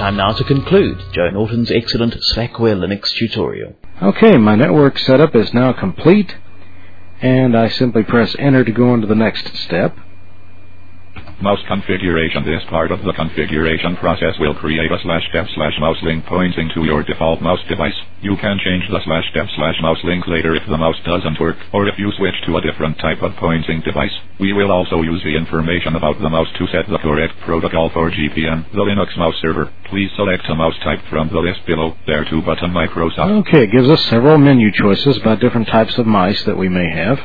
Time now to conclude Joe Norton's excellent Slackware Linux tutorial. Okay, my network setup is now complete, and I simply press enter to go on to the next step. Mouse configuration. This part of the configuration process will create a /dev/mouse link pointing to your default mouse device. You can change the /dev/mouse link later if the mouse doesn't work, or if you switch to a different type of pointing device. We will also use the information about the mouse to set the correct protocol for GPM, the Linux mouse server. Please select a mouse type from the list below. There 2-button Microsoft. Okay, it gives us several menu choices about different types of mice that we may have.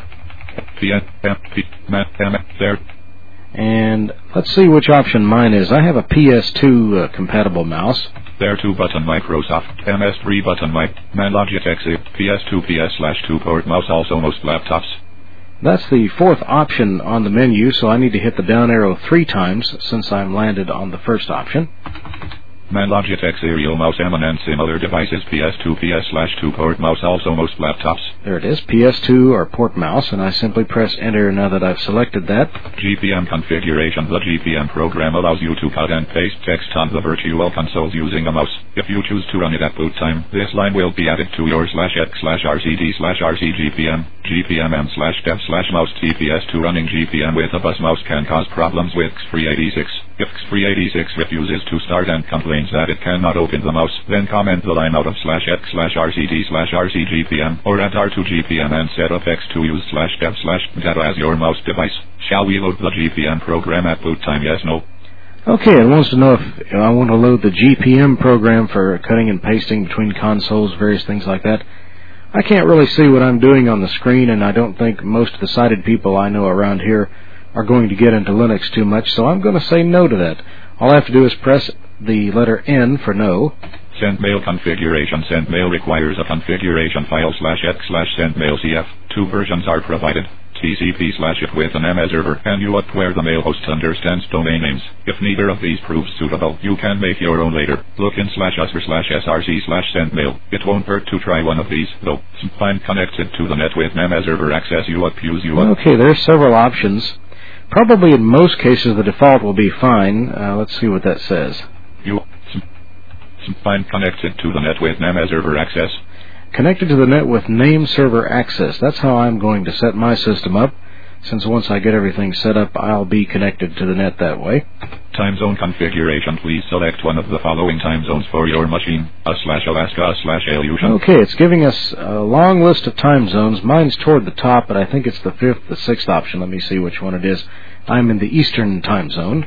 There. And let's see which option mine is. I have a PS2 compatible mouse. There 2-button Microsoft, MS 3-button mic, Logitech PS2 PS/2 port mouse, also most laptops. That's the fourth option on the menu, so I need to hit the down arrow 3 times since I'm landed on the first option. Logitech serial mouse M and similar devices, PS2 PS/2 port mouse, also most laptops. There it is, PS2 or port mouse, and I simply press enter now that I've selected that. GPM configuration. The GPM program allows you to cut and paste text on the virtual console using a mouse. If you choose to run it at boot time, this line will be added to your /x/rcd/rcgpm gpmm/dev/mouse TPS2. Running GPM with a bus mouse can cause problems with x386. If x386 refuses to start and complains that it cannot open the mouse, then comment the line out of /x/rcd/rcgpm or add R2GPM and set of X to use /dev/data as your mouse device. Shall we load the GPM program at boot time? Yes, no. Okay, it wants to know if I want to load the GPM program for cutting and pasting between consoles, various things like that. I can't really see what I'm doing on the screen, and I don't think most of the sighted people I know around here are going to get into Linux too much, so I'm going to say no to that. All I have to do is press the letter N for no. Send mail configuration. Send mail requires a configuration file /x/sendmailcf. 2 versions are provided. TCP/it with an MS server and UART where the mail host understands domain names. If neither of these proves suitable, you can make your own later. Look in /us/src/sendmail. It won't hurt to try one of these, though. Find connected to the net with MS server access UART. Use UART. Okay, there's several options. Probably in most cases the default will be fine. Let's see what that says. Find connected to the net with name server access. Connected to the net with name server access. That's how I'm going to set my system up, since once I get everything set up, I'll be connected to the net that way. Time zone configuration. Please select one of the following time zones for your machine. /Alaska, /Aleutian. Okay, it's giving us a long list of time zones. Mine's toward the top, but I think it's the 5th, the 6th option. Let me see which one it is. I'm in the Eastern time zone.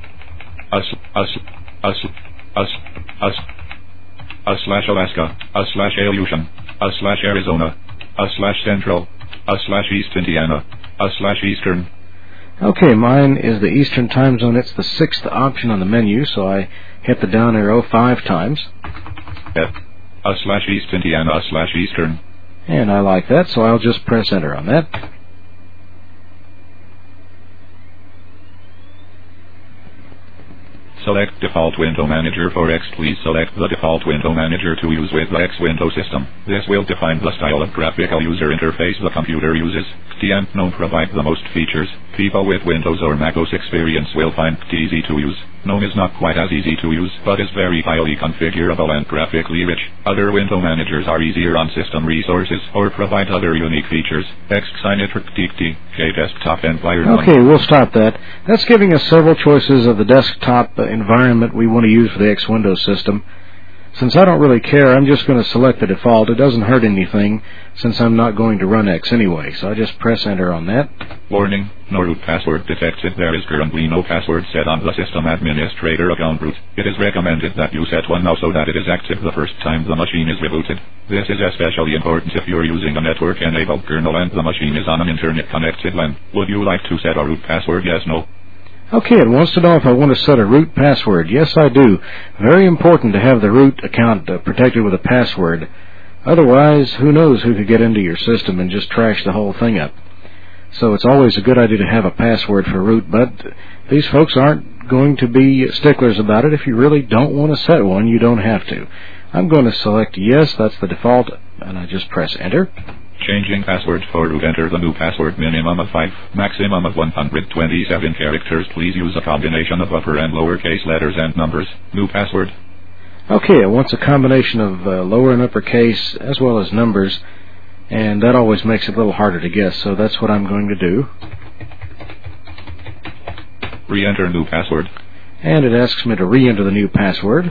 /Alaska, /Aleutian, /Arizona, /Central, /East Indiana, /Eastern. Okay, mine is the Eastern time zone. It's the 6th option on the menu, so I hit the down arrow 5 times. /East Indiana, /Eastern. And I like that, so I'll just press enter on that. Select Default Window Manager for X. Please select the default window manager to use with the X window system. This will define the style of graphical user interface the computer uses. XD and GNOME provide the most features. People with Windows or Mac OS experience will find XD easy to use. GNOME is not quite as easy to use, but is very highly configurable and graphically rich. Other window managers are easier on system resources or provide other unique features. Xynitrix DXD, Desktop environment. Okay, we'll stop that. That's giving us several choices of the desktop environment we want to use for the X Windows system. Since I don't really care, I'm just going to select the default. It doesn't hurt anything since I'm not going to run X anyway, so I just press enter on that. Warning, no root password detected. There is currently no password set on the system administrator account root. It is recommended that you set one now so that it is active the first time the machine is rebooted. This is especially important if you're using a network-enabled kernel and the machine is on an internet-connected LAN. Would you like to set a root password? Yes, no? Okay, it wants to know if I want to set a root password. Yes, I do. Very important to have the root account protected with a password. Otherwise, who knows who could get into your system and just trash the whole thing up. So it's always a good idea to have a password for root, but these folks aren't going to be sticklers about it. If you really don't want to set one, you don't have to. I'm going to select yes, that's the default, and I just press enter. Changing password for root. Enter the new password. Minimum of 5, maximum of 127 characters. Please use a combination of upper and lowercase letters and numbers. New password. Okay, it wants a combination of lower and uppercase as well as numbers, and that always makes it a little harder to guess, so that's what I'm going to do. Re-enter new password. And it asks me to re-enter the new password.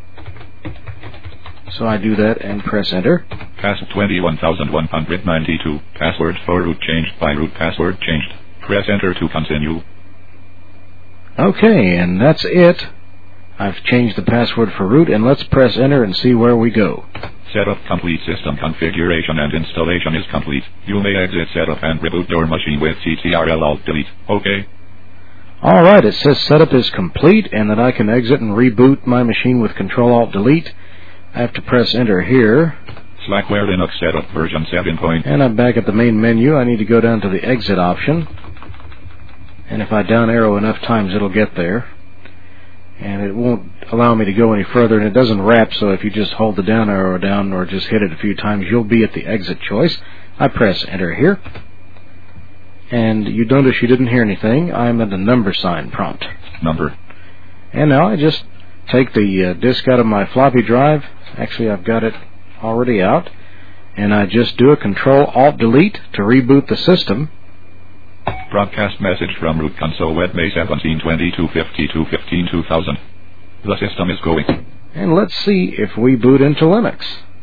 So I do that and press enter. Pass 21,192. Password for root changed by root password changed. Press enter to continue. Okay, and that's it. I've changed the password for root, and let's press enter and see where we go. Setup complete. System configuration and installation is complete. You may exit setup and reboot your machine with Ctrl-Alt-Delete. OK. Alright, it says setup is complete and that I can exit and reboot my machine with Control-Alt-Delete. I have to press enter here. Slackware Linux setup version 7. And I'm back at the main menu. I need to go down to the exit option. And if I down arrow enough times, it'll get there. And it won't allow me to go any further, and it doesn't wrap, so if you just hold the down arrow down or just hit it a few times, you'll be at the exit choice. I press enter here. And you notice you didn't hear anything. I'm at the number sign prompt. Number. And now I just take the disk out of my floppy drive. Actually, I've got it already out. And I just do a Control-Alt-Delete to reboot the system. Broadcast message from root console web May 17, 2252 15 2000. The system is going. And let's see if we boot into Linux.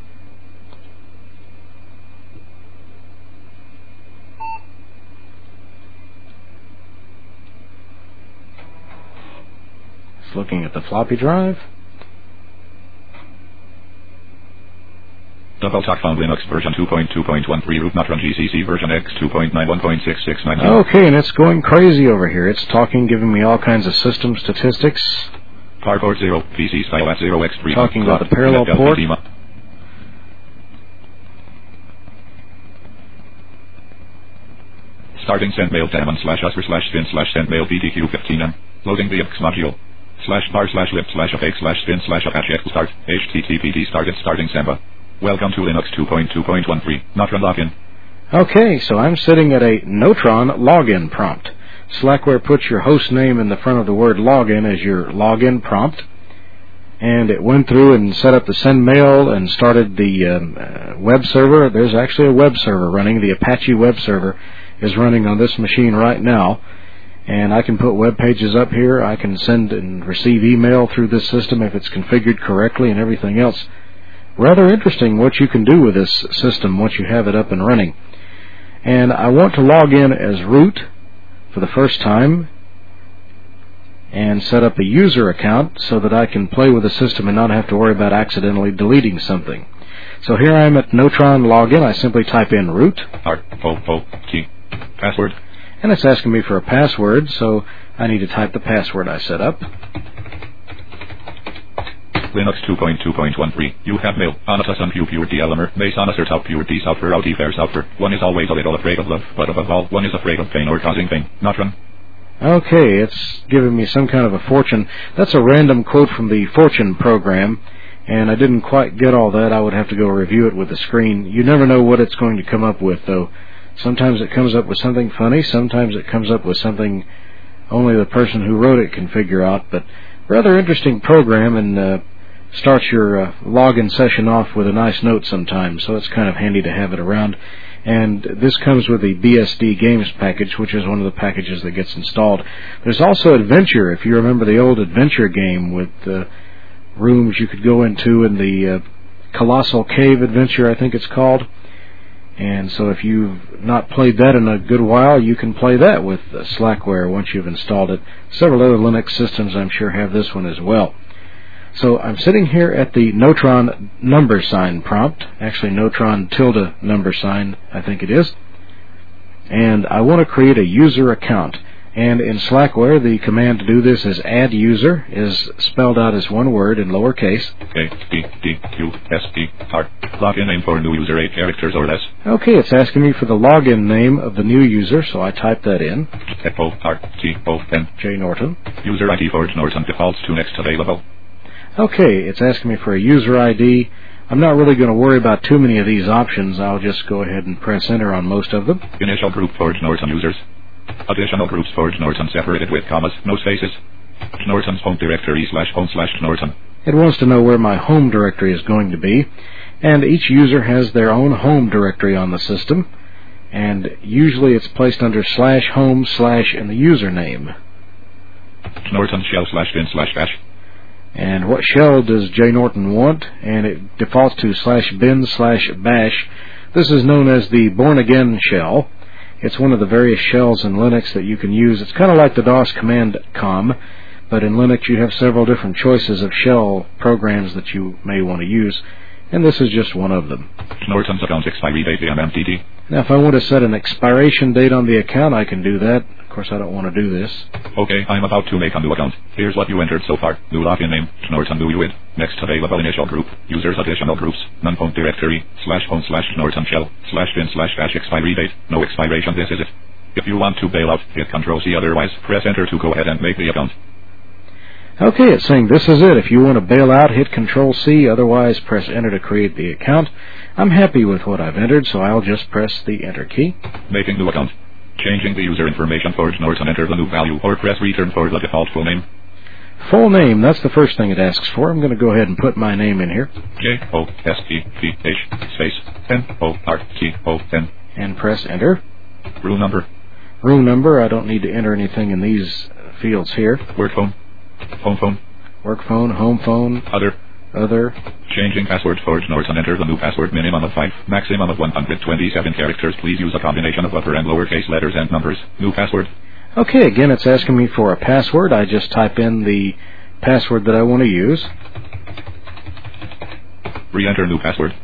It's looking at the floppy drive. Double Talk found Linux version 2.2.13 root not run GCC version X 2.91.6690. Okay, and it's going crazy over here. It's talking, giving me all kinds of system statistics. Par port 0, PC style at 0x3. Talking about the parallel port. Starting sendmail daemon /usr/spin/sendmail btq15m. Loading the x module. /bar/lib/fake/spin/apache start. HTTPD started starting Samba. Welcome to Linux 2.2.13. Not run login. Okay, so I'm sitting at a Notron login prompt. Slackware puts your host name in the front of the word login as your login prompt. And it went through and set up the send mail and started the web server. There's actually a web server running. The Apache web server is running on this machine right now. And I can put web pages up here. I can send and receive email through this system if it's configured correctly and everything else. Rather interesting what you can do with this system once you have it up and running. And I want to log in as root for the first time and set up a user account so that I can play with the system and not have to worry about accidentally deleting something. So here I am at Notron login. I simply type in root. R-O-O-T. Password. And it's asking me for a password, so I need to type the password I set up. Linux 2.2.13. You have mail. Anatas and pure DLMer. Mace anaser top pure D software out fair software. One is always a little afraid of love, but above all, one is afraid of pain or causing pain. Not run. Okay, it's giving me some kind of a fortune. That's a random quote from the Fortune program, and I didn't quite get all that. I would have to go review it with the screen. You never know what it's going to come up with, though. Sometimes it comes up with something funny. Sometimes it comes up with something only the person who wrote it can figure out. But rather interesting program, and starts your login session off with a nice note sometimes, so it's kind of handy to have it around. And this comes with the BSD Games package, which is one of the packages that gets installed. There's also Adventure, if you remember the old Adventure game with rooms you could go into in the Colossal Cave Adventure, I think it's called. And so if you've not played that in a good while, you can play that with Slackware once you've installed it. Several other Linux systems, I'm sure, have this one as well. So I'm sitting here at the Notron number sign prompt, actually Notron tilde number sign, I think it is, and I want to create a user account. And in Slackware, the command to do this is add user, is spelled out as one word in lowercase. A-D-D-U-S-E-R. Login name for new user 8 characters or less. Okay, it's asking me for the login name of the new user, so I type that in. F-O-R-T-O-N. J. Norton. User ID for Norton defaults to next available. Okay, it's asking me for a user ID. I'm not really going to worry about too many of these options. I'll just go ahead and press enter on most of them. Initial group for Norton users. Additional groups for Norton separated with commas, no spaces. Norton's home directory /home/Norton. It wants to know where my home directory is going to be, and each user has their own home directory on the system, and usually it's placed under /home/ and the username. Norton shell /bin/bash. And what shell does J. Norton want? And it defaults to /bin/bash. This is known as the born-again shell. It's one of the various shells in Linux that you can use. It's kind of like the DOS command com, but in Linux you have several different choices of shell programs that you may want to use, and this is just one of them. Norton's account expiry date MMTD. Now, if I want to set an expiration date on the account, I can do that. Of course, I don't want to do this. Okay, I'm about to make a new account. Here's what you entered so far. New login name, Norton UUID. Next available initial group, users additional groups, non-home directory, /home/Norton shell, /bin/bash expiry date, no expiration, this is it. If you want to bail out, hit Ctrl+C, otherwise, press enter to go ahead and make the account. Okay, it's saying this is it. If you want to bail out, hit Ctrl+C, otherwise press enter to create the account. I'm happy with what I've entered, so I'll just press the enter key. Making new account. Changing the user information for Norton, enter the new value, or press return for the default full name. Full name, that's the first thing it asks for. I'm going to go ahead and put my name in here. JOSEPH space NORTON. And press enter. Room number. Room number, I don't need to enter anything in these fields here. Work phone. Home phone. Work phone, home phone. Other. Changing password for Norton, enter the new password, minimum of 5, maximum of 127 characters. Please use a combination of upper and lowercase letters and numbers. New password. Okay, again, it's asking me for a password. I just type in the password that I want to use. Re-enter new password.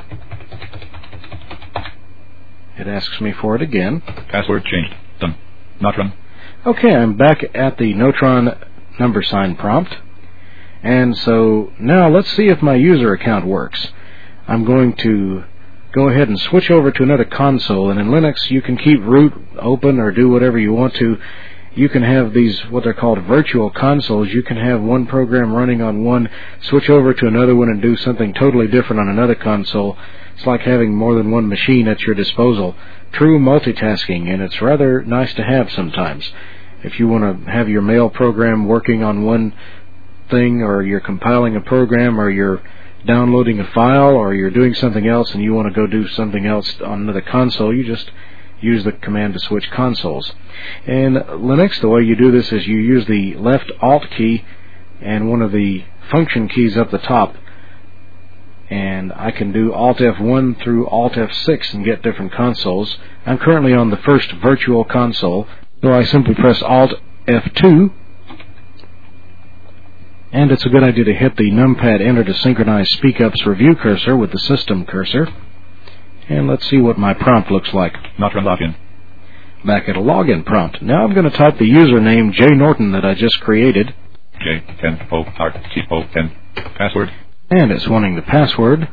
It asks me for it again. Password changed. Done. Not run. Okay, I'm back at the Notron number sign prompt. And so now let's see if my user account works. I'm going to go ahead and switch over to another console, and in Linux you can keep root open or do whatever you want to. You can have these, what they're called virtual consoles. You can have one program running on one, switch over to another one and do something totally different on another console. It's like having more than one machine at your disposal. True multitasking, and it's rather nice to have sometimes. If you want to have your mail program working on one thing, or you're compiling a program, or you're downloading a file, or you're doing something else and you want to go do something else on another console, you just use the command to switch consoles. In Linux, the way you do this is you use the left Alt key and one of the function keys up the top, and I can do Alt F1 through Alt F6 and get different consoles. I'm currently on the first virtual console, so I simply press Alt F2, and it's a good idea to hit the numpad enter to synchronize SpeakUp's review cursor with the system cursor. And let's see what my prompt looks like. Not run login. Back at a login prompt. Now I'm going to type the username J. Norton that I just created. JNORTON. Password. And it's wanting the password.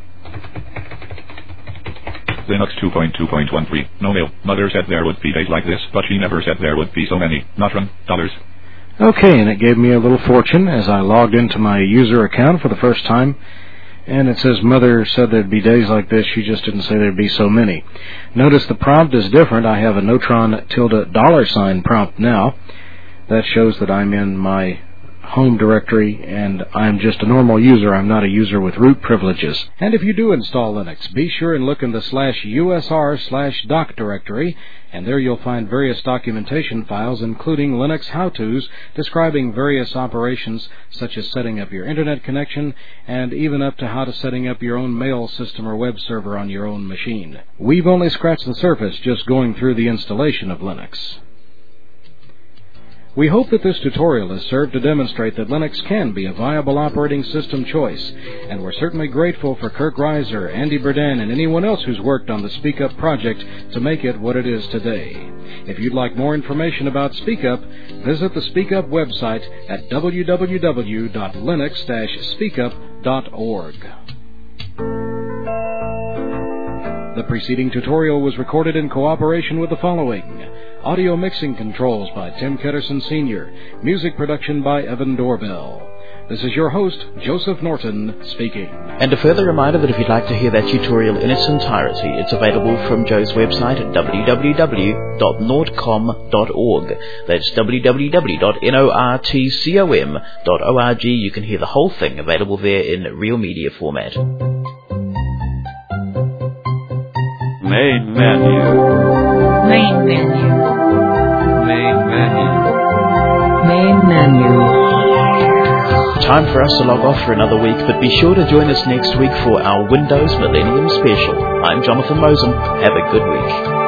Linux 2.2.13. No mail. Mother said there would be days like this, but she never said there would be so many. Not run. $. Okay, and it gave me a little fortune as I logged into my user account for the first time. And it says Mother said there'd be days like this, she just didn't say there'd be so many. Notice the prompt is different. I have a Notron $$ prompt now. That shows that I'm in my home directory, and I'm just a normal user. I'm not a user with root privileges. And if you do install Linux, be sure and look in the /usr/doc directory, and there you'll find various documentation files, including Linux how-tos describing various operations, such as setting up your internet connection, and even up to how to setting up your own mail system or web server on your own machine. We've only scratched the surface just going through the installation of Linux. We hope that this tutorial has served to demonstrate that Linux can be a viable operating system choice, and we're certainly grateful for Kirk Reiser, Andy Burden, and anyone else who's worked on the SpeakUp project to make it what it is today. If you'd like more information about SpeakUp, visit the SpeakUp website at www.linux-speakup.org. The preceding tutorial was recorded in cooperation with the following: audio mixing controls by Tim Ketterson Sr., music production by Evan Doorbell. This is your host, Joseph Norton, speaking. And a further reminder that if you'd like to hear that tutorial in its entirety, it's available from Joe's website at www.nordcom.org. That's www.nortcom.org. You can hear the whole thing available there in real media format. Main menu. Main menu. Main menu. Main menu. Time for us to log off for another week, but be sure to join us next week for our Windows Millennium Special. I'm Jonathan Mosen. Have a good week.